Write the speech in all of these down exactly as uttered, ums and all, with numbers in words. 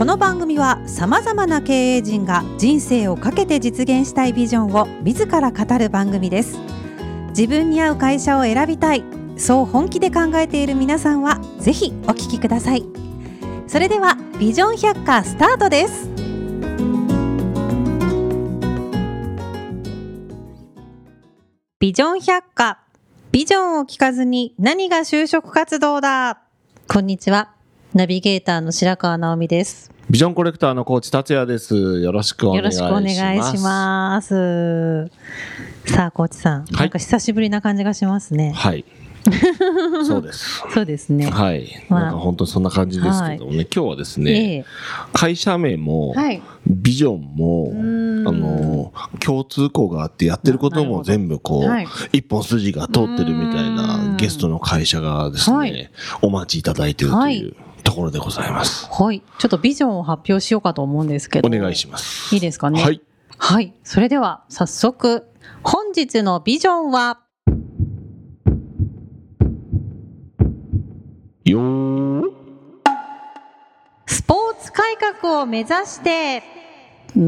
の番組はさまざまな経営陣が人生をかけて実現したいビジョンを自ら語る番組です。自分に合う会社を選びたい、そう本気で考えている皆さんはぜひお聞きください。それではビジョン百科スタートです。ビジョン百科、ビジョンを聞かずに何が就職活動だ。こんにちは、ナビゲーターの白川直美です。 ビジョンコレクターのコーチ達也です。よろしくお願いします。 よろしくお願いします。さあコーチさん、はい、なんか久しぶりな感じがしますね。 はいそうですそうですね。 はい、まあ、なんか本当にそんな感じですけどもね、はい、今日はですね、えー、会社名も、はい、ビジョンもあの共通項があってやってることも全部こう、はい、一本筋が通ってるみたいなゲストの会社がですね、はい、お待ちいただいているというところでございます。 はい、ちょっとビジョンを発表しようかと思うんですけど、 お願いします。 いいですかね。 はい、 はい、それでは早速本日のビジョンはよースポーツ改革を目指して、うん、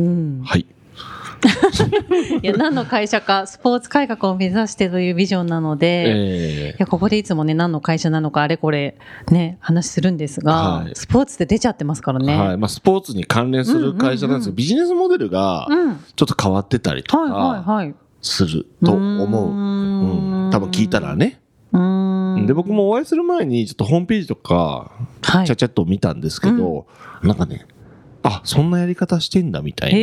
はいいや何の会社かスポーツ改革を目指してというビジョンなので、えー、いやここでいつもね何の会社なのかあれこれね話するんですが、はい、スポーツって出ちゃってますからね、 はい、まあ、スポーツに関連する会社なんですけど、うんうんうん、ビジネスモデルがちょっと変わってたりとかすると思う、うん、多分聞いたらね。うーんで僕もお会いする前にちょっとホームページとかちゃちゃっと見たんですけど、うん、なんかね、あ、そんなやり方してんだみたいな、うん、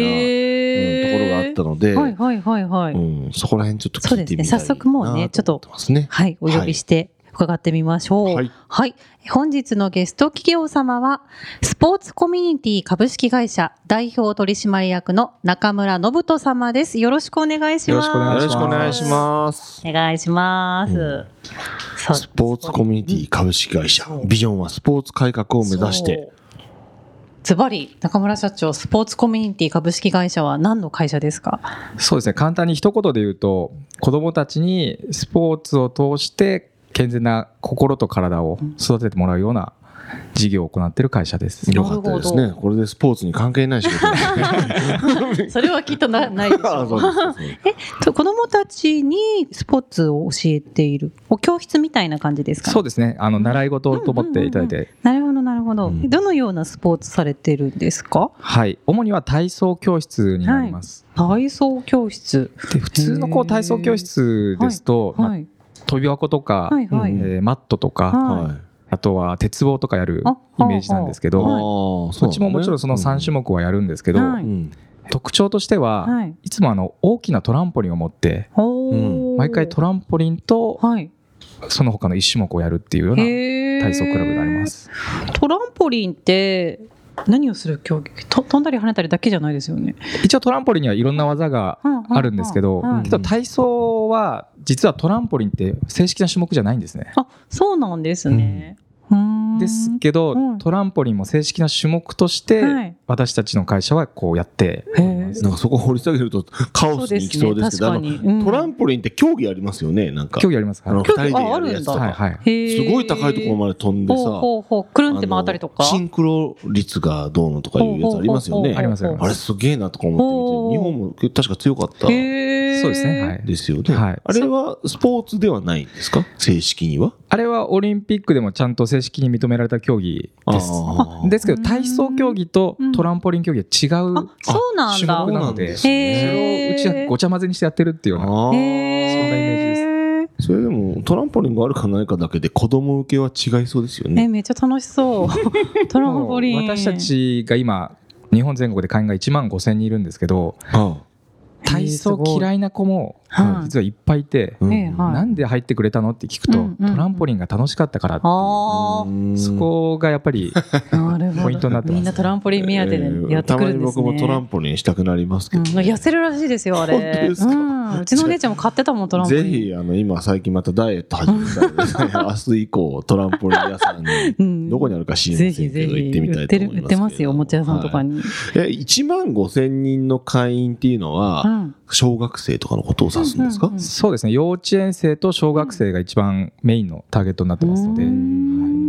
ところがあったので、はいはいはいはい、うん、そこら辺ちょっと聞いてみたいなと思ってますね。 そうですね、早速もうねちょっと、はい、お呼びして伺ってみましょう。はい、はい、本日のゲスト企業様はスポーツコミュニティ株式会社代表取締役の中村信人様です。よろしくお願いします。 よろしくお願いします。 お願いします、うん、 スポーツコミュニティ株式会社、うん、ビジョンはスポーツ改革を目指して。 ズバリ中村社長、スポーツコミュニティ株式会社は何の会社ですか？ そうですね、簡単に一言で言うと、子どもたちにスポーツを通して健全な心と体を育ててもらうような事業を行っている会社です。 よかったですね。これでスポーツに関係ない仕事ですね。 それはきっと な, ないでしょう。え、子どもたちにスポーツを教えているお教室みたいな感じですか？ そうですね、あの習い事と思っていただいて、うんうんうん、 なるほどなるほど、うん、どのようなスポーツされてるんですか？ はい、主には体操教室になります、 はい、体操教室で普通のこう体操教室ですと、はいはい、まあ、跳び箱とか、はいはい、えー、マットとか、はい、あとは鉄棒とかやるイメージなんですけど、はい、そっちももちろんそのさん種目はやるんですけど、うん、特徴としては、はい、いつもあの大きなトランポリンを持って、うん、毎回トランポリンとその他のいち種目をやるっていうような体操クラブになります。 トランポリンって何をする競技？と飛んだり跳ねたりだけじゃないですよね。 一応トランポリンにはいろんな技があるんですけど、けど体操は実はトランポリンって正式な種目じゃないんですね。 あ、そうなんですね、うん、 ですけど、うん、トランポリンも正式な種目として私たちの会社はこうやって、はい、 なんかそこを掘り下げるとカオスにいきそうですけど、ね、あの、うん、トランポリンって競技ありますよね。なんか競技あります。 あのふたりでやるやつとか、はいはい、すごい高いところまで飛んでさ、ほうほうほう、 くるんって回ったりとか、 シンクロ率がどうのとかいうやつありますよね。 あります。 あれすげえなとか思って見て、日本も確か強かった。 そうですね、はい、 ですよね、はい、あれはスポーツではないんですか？正式には。 あれはオリンピックでもちゃんと正式に認められた競技です。ですけど体操競技とトランポリン競技は違う種目なので、それをうちはごちゃ混ぜにしてやってるっていうような、そんなイメージです。 それでもトランポリンがあるかないかだけで子供受けは違いそうですよね。 え、めっちゃ楽しそうトランポリン。 私たちが今日本全国で会員がいちまんごせんにんいるんですけど、ああ、体操嫌いな子も実はいっぱいいて、うん、なんで入ってくれたのって聞くと、うんうん、トランポリンが楽しかったからっていう、うん、そこがやっぱりポイントになってます。 みんなトランポリン目当てでやってくるんですね。 たまに僕もトランポリンしたくなりますけど、ね、うん、 痩せるらしいですよあれ。 本当ですか？うん、 うちのお姉ちゃんも買ってたもんトランポリン。 ぜひあの今最近またダイエット始めたので、ね、明日以降トランポリン屋さんにどこにあるか知りませんけど行ってみたいと思いますけど。 売ってますよおもちゃ屋さんとかに、 はい、えいちまんごせんにんの会員っていうのは、うん、小学生とかのことを指すんですか？うんうんうん、 そうですね、幼稚園生と小学生が一番メインのターゲットになってますので、うん、 はい、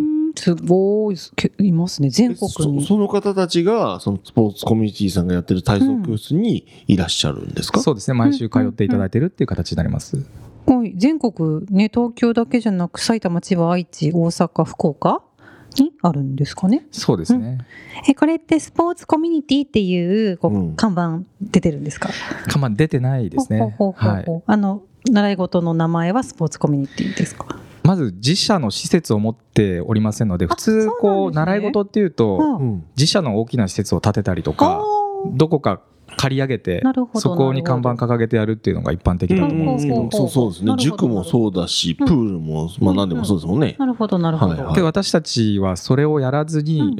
すごいいますね、全国に。 そ, その方たちがそのスポーツコミュニティさんがやってる体操教室にいらっしゃるんですか？ うん、そうですね、毎週通っていただいてるっていう形になります。 はい、全国ね、東京だけじゃなく埼玉、千葉、愛知、大阪、福岡にあるんですかね。 そうですね、 うん、えこれってスポーツコミュニティっていうこう、うん、看板出てるんですか？ 看板出てないですね。 ほうほうほうほう、はい、あの習い事の名前はスポーツコミュニティですか？ まず自社の施設を持っておりませんので、普通こう習い事っていうと、うん、自社の大きな施設を建てたりとか、どこか借り上げてそこに看板掲げてやるっていうのが一般的だと思うんですけど、うん、 そうそうですね、塾もそうだしプールも、まあ、何でもそうですもんね。 なるほどなるほど、はいはい、 で私たちはそれをやらずに、うんうん、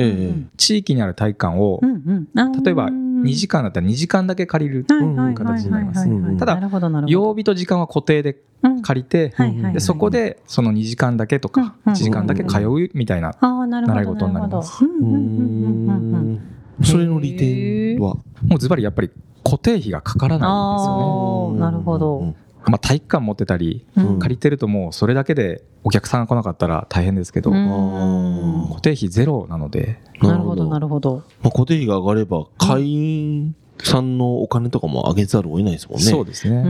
地域にある体育館を、うんうん、例えばにじかんだったらにじかんだけ借りる形になります。ただ曜日と時間は固定で借りて、うん、でそこでそのにじかんだけとかいちじかんだけ通うみたいな習い事になります。 それの利点はもうズバリやっぱり固定費がかからないんですよね。 なるほど。 まあ、体育館持ってたり、うん、借りてるともうそれだけでお客さんが来なかったら大変ですけど、固定費ゼロなので。 なるほどなるほど。 まあ、固定費が上がれば会員さんのお金とかも上げざるを得ないですもんね。 そうですね。 うん、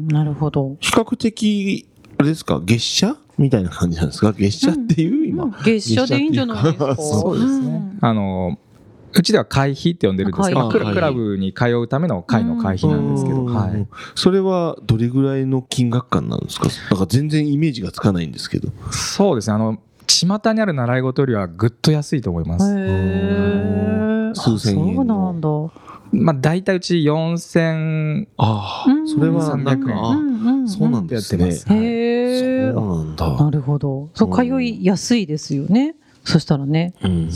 なるほど。 比較的あれですか、月謝みたいな感じなんですか？月謝っていう、うん、今、うん、 月謝でいいんじゃないですか？ そうですね、うん、あのうちでは会費って呼んでるんですけど、まあ、クラブに通うための会の会費なんですけど、はい、 それはどれぐらいの金額感なんですか？なんか全然イメージがつかないんですけど。 そうですね、あの巷にある習い事よりはぐっと安いと思います。 へー、 数千円。 そうなんだ。 まあ、大体うちよんせん、 ああ、それはなんか、うんうん、そうなんですね。 へー、 そうなんだ。 なるほど。そう、通いやすいですよね。そしたらね、うんうんうん、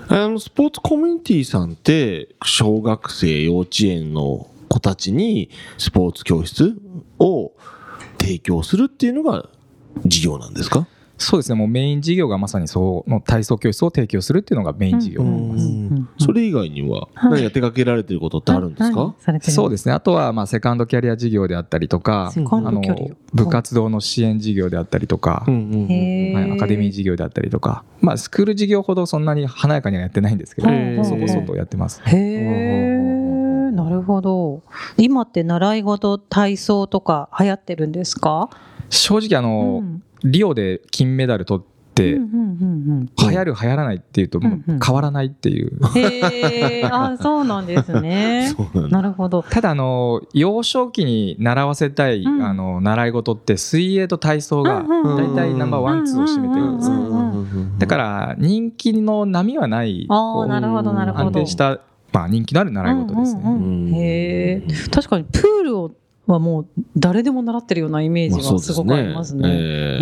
あのスポーツコミュニティさんって小学生幼稚園の子たちにスポーツ教室を提供するっていうのが事業なんですか？ そうですね、もうメイン事業がまさにその体操教室を提供するっていうのがメイン事業になります。うんうんうん、 それ以外には何か手掛けられていることってあるんですか？ はいはい、 そうですね、あとはまあセカンドキャリア事業であったりとか、あの部活動の支援事業であったりとか、うんうんうん、はい、アカデミー事業であったりとか、まあ、スクール事業ほどそんなに華やかにはやってないんですけど、そこそこやってます。 へー、なるほど。今って習い事体操とか流行ってるんですか？ 正直あの、うん、リオで金メダル取って、うんうんうんうん、流行る流行らないっていうともう変わらないっていう、うんうん、 へー、あ、そうなんですね。なるほど。 ただあの幼少期に習わせたい、うん、あの習い事って水泳と体操が大体ナンバーワンツーを占めてるんですね。だから人気の波はない、 あ、なるほどなるほど、 安定した、まあ、人気のある習い事ですね。うんうんうん、 へー、確かにプールをはもう誰でも習ってるようなイメージがすごくありますね。まあ、そうですね、えーうん、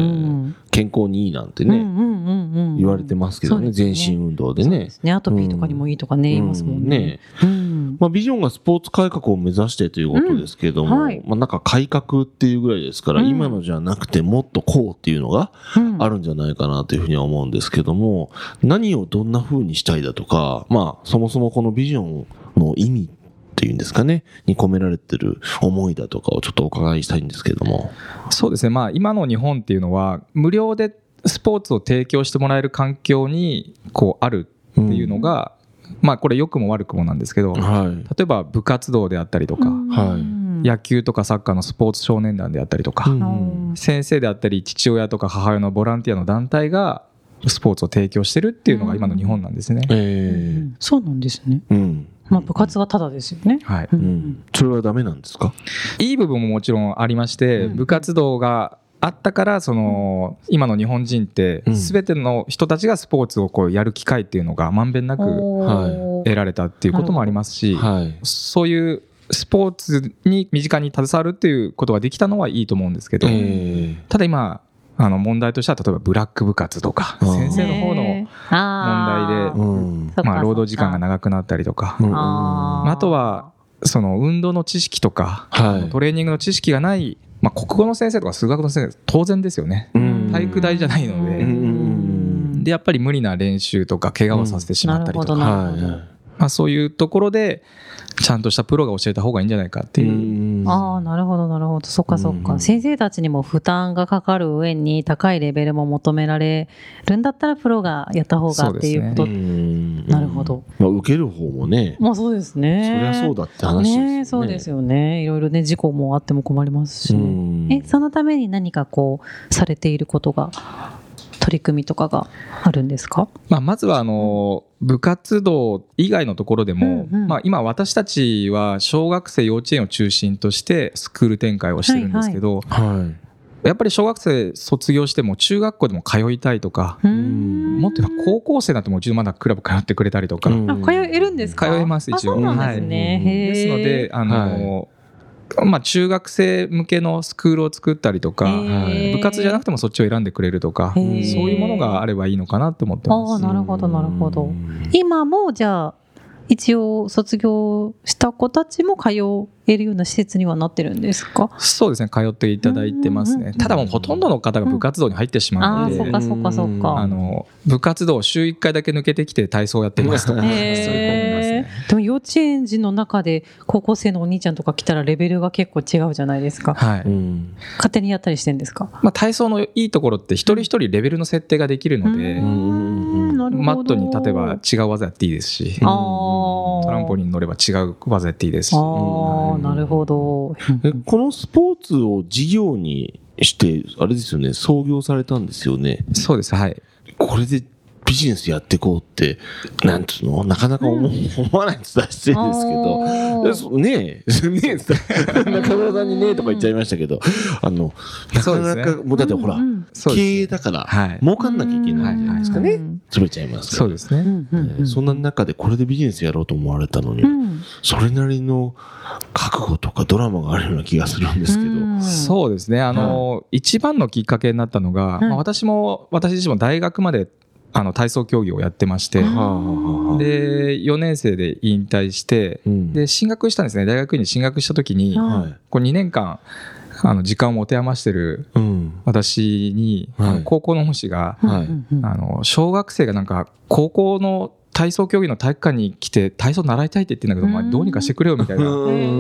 健康にいいなんてね、うんうんうんうん、言われてますけど ね, ね全身運動で ね, ですね、 アトピーとかにもいいとかね、うん、言いますもんね。 うん、まあ、ビジョンがスポーツ改革を目指してということですけども、うん、はい、まあ、なんか改革っていうぐらいですから、うん、今のじゃなくてもっとこうっていうのがあるんじゃないかなというふうには思うんですけども、何をどんな風にしたいだとか、まあ、そもそもこのビジョンの意味っていうんですかね、に込められてる思いだとかをちょっとお伺いしたいんですけれども。 そうですね、まあ、今の日本っていうのは無料でスポーツを提供してもらえる環境にこうあるっていうのが、うん、まあこれ良くも悪くもなんですけど、はい、例えば部活動であったりとか、はい、野球とかサッカーのスポーツ少年団であったりとか、うん、先生であったり父親とか母親のボランティアの団体がスポーツを提供してるっていうのが今の日本なんですね。うん、 えー、そうなんですね。うん、まあ、部活はただですよね。 はい、 うん、それはダメなんですか？ いい部分ももちろんありまして、うん、部活動があったからその今の日本人って全ての人たちがスポーツをこうやる機会っていうのがまんべんなく得られたっていうこともありますし、はい、そういうスポーツに身近に携わるっていうことができたのはいいと思うんですけど、えー、ただ今あの問題としては例えばブラック部活とか先生の方の問題で、うんまあ、労働時間が長くなったりとか、うんあ, あとはその運動の知識とか、はい、トレーニングの知識がない、まあ、国語の先生とか数学の先生当然ですよね。体育大じゃないので、でやっぱり無理な練習とか怪我をさせてしまったりとか、ままあ、そういうところでちゃんとしたプロが教えた方がいいんじゃないかっていう。 うああ、なるほどなるほど、そっかそっか。先生たちにも負担がかかる上に高いレベルも求められるんだったらプロがやった方がっていうこと。ね、なるほど。 まあ、受ける方もね、 まあそうですね。 そりゃそうだって話ですよね。 ね、そうですよね。いろいろね、事故もあっても困りますし、ね、えそのために何かこうされていることが、取り組みとかがあるんですか？ まあ、まずはあの部活動以外のところでも、うんうん、まあ、今私たちは小学生幼稚園を中心としてスクール展開をしてるんですけど、はいはい、やっぱり小学生卒業しても中学校でも通いたいとか、もっと言えば高校生だともう一度まだクラブ通ってくれたりとか、 あ、通えるんですか？ 通えます一応。 そうなんですね、はい、 ですのであの、はい、まあ、中学生向けのスクールを作ったりとか、部活じゃなくてもそっちを選んでくれるとか、そういうものがあればいいのかなと思ってます。 あ、なるほどなるほど。今もじゃあ一応卒業した子たちも通えるような施設にはなってるんですか？ そうですね、通っていただいてますね。ただもうほとんどの方が部活動に入ってしまうので、 うん、あ、そっかそっかそっか。 あの部活動週いっかいだけ抜けてきて体操やってますとか、そういう子もいますね。 でも幼稚園児の中で高校生のお兄ちゃんとか来たらレベルが結構違うじゃないですか。はい、うん、勝手にやったりしてるんですか？ まあ、体操のいいところって一人一人レベルの設定ができるので、うん、マットに例えば違う技やっていいですし、あ、トランポリンに乗れば違う技やっていいですし。 ああ、なるほど。 え、このスポーツを事業にしてあれですよね、創業されたんですよね。 そうです、はい。 これでビジネスやっていこうってなんていうの、なかなか思、うん、思わないって言ったら失礼ですけど、ねえねえ中村さんにねえとか言っちゃいましたけど、あのなかなか、ね、もうだってほら、うん、経営だから、はい、儲かんなきゃいけないじゃないですかね、潰れちゃいますから。 そうですね、うんうんうん、そんな中でこれでビジネスやろうと思われたのに、うん、それなりの覚悟とかドラマがあるような気がするんですけど、うん、 そうですね、あの、はい、一番のきっかけになったのが、まあ、私も私自身も大学まであの体操競技をやってまして、でよねん生で引退して、うん、で進学したんですね。大学に進学した時に、はい、こうにねんかんあの時間を持て余してる私に、うん、はい、高校の恩師が、はい、あの小学生がなんか高校の体操競技の体育館に来て体操習いたいって言ってんだけど、まあ、どうにかしてくれよみたいな、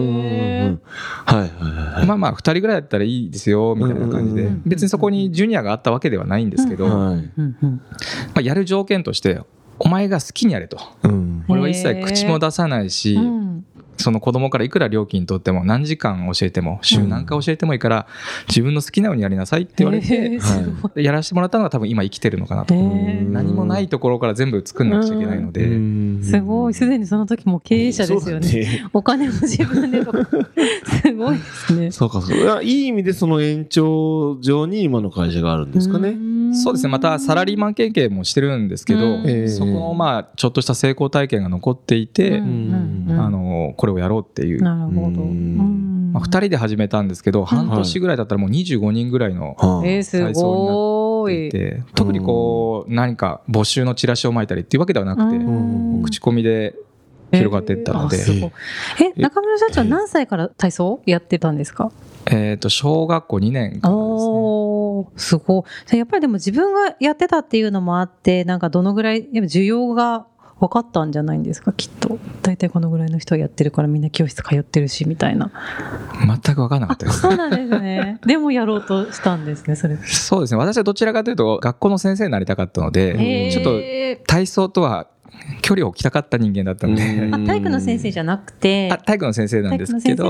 まあまあふたりぐらいだったらいいですよみたいな感じで、別にそこにジュニアがあったわけではないんですけど、まあ、やる条件としてお前が好きにやれと、俺は一切口も出さないし、その子供からいくら料金取っても何時間教えても週何回教えてもいいから自分の好きなようにやりなさいって言われて、はい、やらせてもらったのが多分今生きてるのかなと。何もないところから全部作んなくちゃいけないので、 すごい、すでにその時も経営者ですよね。ね、お金も自分でとかすごいですね。 そうか、そうか、いい意味でその延長上に今の会社があるんですかね。 そうですね、またサラリーマン経験もしてるんですけど、そこのまあちょっとした成功体験が残っていて、あのこれをやろうっていう。 なるほど。 まあ、ふたりで始めたんですけど、半年ぐらいだったらもうにじゅうごにんぐらいの体操になっていて、特にこう何か募集のチラシをまいたりっていうわけではなくて、口コミで広がっていったので。 え、中村社長何歳から体操やってたんですか？ えっと小学校にねんからですね。 お、すごい。やっぱりでも自分がやってたっていうのもあって、なんかどのぐらい需要が分かったんじゃないんですか、きっと。大体このぐらいの人がやってるからみんな教室通ってるしみたいな。 全く分からなかったです。 そうなんですね。でもやろうとしたんですね、それ。 そうですね、私はどちらかというと学校の先生になりたかったので、ちょっと体操とは距離を置きたかった人間だったので、 あ、体育の先生じゃなくて、 あ、体育の先生なんですけど、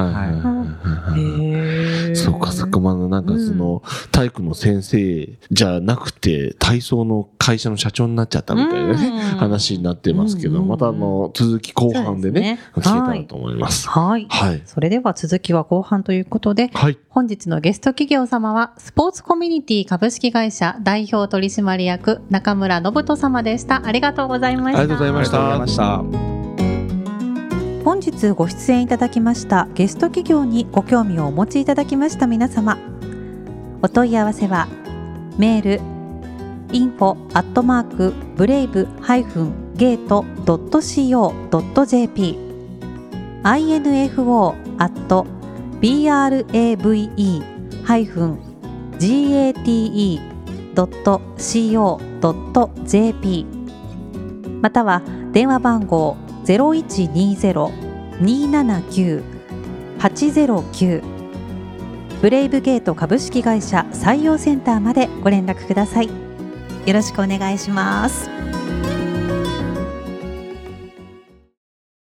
そうかそうか、まあなんかその体育の先生じゃなくて体操の会社の社長になっちゃったみたいなね話になってますけど、またあの続き後半でね聞けたらと思います。 はい。それでは続きは後半ということで、本日のゲスト企業様はスポーツコミュニティ株式会社代表取締役中村信人様でした。ありがとうございました。 ありがとうございました。 本日ご出演いただきましたゲスト企業にご興味をお持ちいただきました皆様、お問い合わせはメール インフォ アットマーク ブレイブ ハイフン ゲート ドット シーオー ドット ジェーピー インフォ アット ブレイブ ハイフン ゲート ドット シーオー ドット ジェーピー または電話番号ゼロいちにゼロ にーななきゅう はちゼロきゅう、ブレイブゲート株式会社採用センターまでご連絡ください。よろしくお願いします。